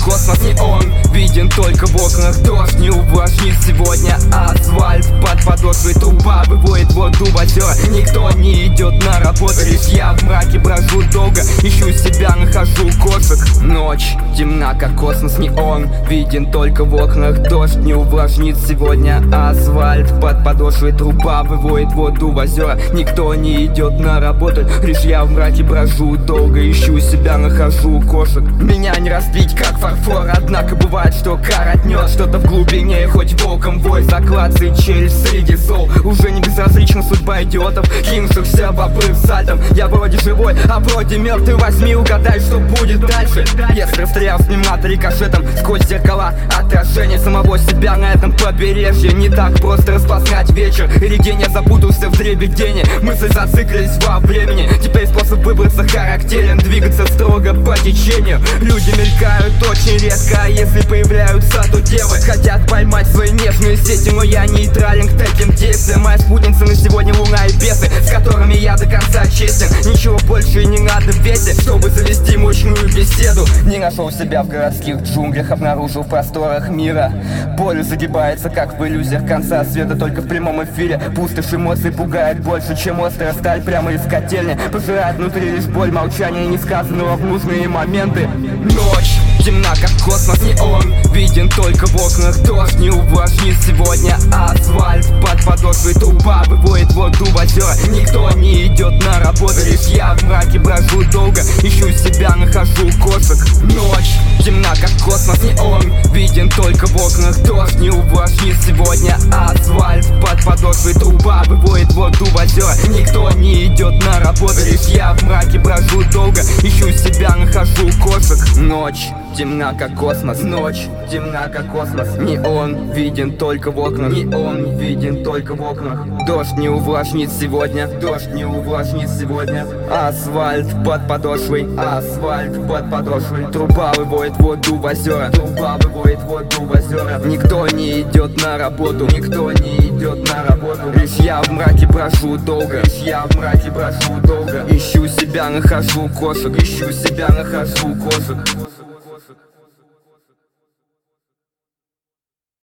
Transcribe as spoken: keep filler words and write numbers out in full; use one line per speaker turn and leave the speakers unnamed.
космос, не он виден только в окнах. Дождь не увлажнит сегодня асфальт. Под подошвой труба выводит воду в озера. Никто не идет на работу, лишь я в мраке брожу долго. Ищу себя, нахожу кошек. Ночь темна, как космос, не он виден только в окнах. Дождь не увлажнит сегодня асфальт. Под подошвой труба выводит воду в озера. Никто не идет на работу, лишь я в мраке брожу долго. Ищу себя, нахожу кошек. Меня не разбить, как фарфор, однако бывает, что коротнет что-то в глубине. Хоть волком вой, заклад и челюсть среди зол. Уже не безразлична судьба идиотов, кинувшихся в обрыв сальтом. Я вроде живой, а вроде мертвый. Возьми, угадай, что будет дальше. Если расстрелял с пневмата рикошетом сквозь зеркала отражение самого себя на этом побережье. Не так просто распознать вечер или день. Я запутался в дребедении, мысли зациклились во времени. Теперь способ выбраться характерен, двигаться строго по течению. Люди мелькают очень редко, а если появляются, то девы хотят поймать свои нежные сети. Но я нейтрален к таким действиям. Моя спутница на сегодня луна и бесы, с которыми я до конца честен. Ничего больше и не надо в весе, чтобы завести мощную беседу. Не нашел себя в городских джунглях, обнаружил в просторах мира. Поле загибается, как в иллюзиях конца света, только в прямом эфире. Пустошь эмоций пугает больше, чем острая сталь прямо из котельни. Пожирает внутри лишь боль, молчание несказанного в нужные моменты. Ночь темна, как космос, не он виден только в окнах. Дождь не увлажнит сегодня асфальт. Под подошвой труба выводит воду в озера. Никто не идет на работу, лишь я в мраке брожу долго. Ищу себя, нахожу кошек. Ночь темна, как космос, не он виден только в окнах. Дождь не увлажнит сегодня асфальт. Под подошвой труба выводит воду в озера. Никто не идет на работу, лишь я в мраке брожу долго. Ищу себя, нахожу кошек. Ночь темна, как космос, ночь темна, как космос. Не он виден только в окнах, не он виден только в окнах. Дождь не увлажнит сегодня, дождь не увлажнит сегодня асфальт. Под подошвой, асфальт под подошвой. Труба выводит воду в озера, труба выводит воду в озера. Никто не идет на работу, никто не идет на работу. Лишь я в мраке брожу долго, лишь я в мраке брожу долго. Ищу себя, нахожу кошек, ищу себя, нахожу кошек.